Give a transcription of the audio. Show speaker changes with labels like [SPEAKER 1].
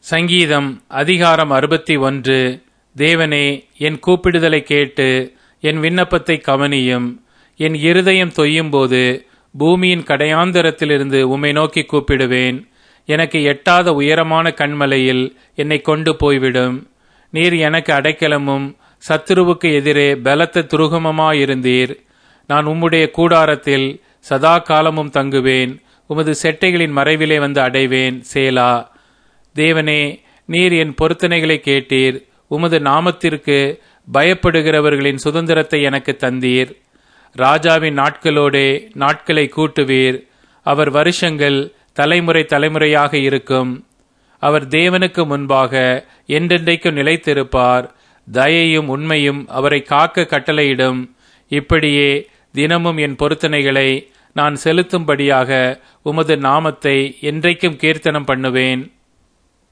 [SPEAKER 1] சங்கீதம் அதிகாரம் 61. தேவனே, என் கூப்பிடுதலை கேட்டு என் விண்ணப்பத்தை கவனியும். என் இருதயம் தொய்யும்போது பூமியின் கடையாந்தரத்திலிருந்து உம்மை நோக்கி கூப்பிடுவேன். எனக்கு எட்டாத உயரமான கன்மலையில் என்னை கொண்டு போய்விடும். நீர் எனக்கு அடைக்கலமும் சத்துருவுக்கு எதிரே பலத்த துருகமுமாயிருந்தீர். நான் உம்முடைய கூடாரத்தில் சதா காலமும் தங்குவேன். உமது செட்டைகளின் மறைவிலே வந்து அடைவேன். சேலா. தேவனே, நீர் என் பொருத்தனைகளை கேட்டீர். உமது நாமத்திற்கு பயப்படுகிறவர்களின் சுதந்திரத்தை எனக்கு தந்தீர். ராஜாவின் நாட்களோடே நாட்களை கூட்டுவீர். அவர் வருஷங்கள் தலைமுறை தலைமுறையாக இருக்கும். அவர் தேவனுக்கு முன்பாக என்றென்றைக்கும் நிலைத்திருப்பார். தயையும் உண்மையும் அவரை காக்க கட்டளையிடும். இப்படியே தினமும் என் பொருத்தனைகளை நான் செலுத்தும்படியாக உமது நாமத்தை என்றைக்கும் கீர்த்தனம் பண்ணுவேன்.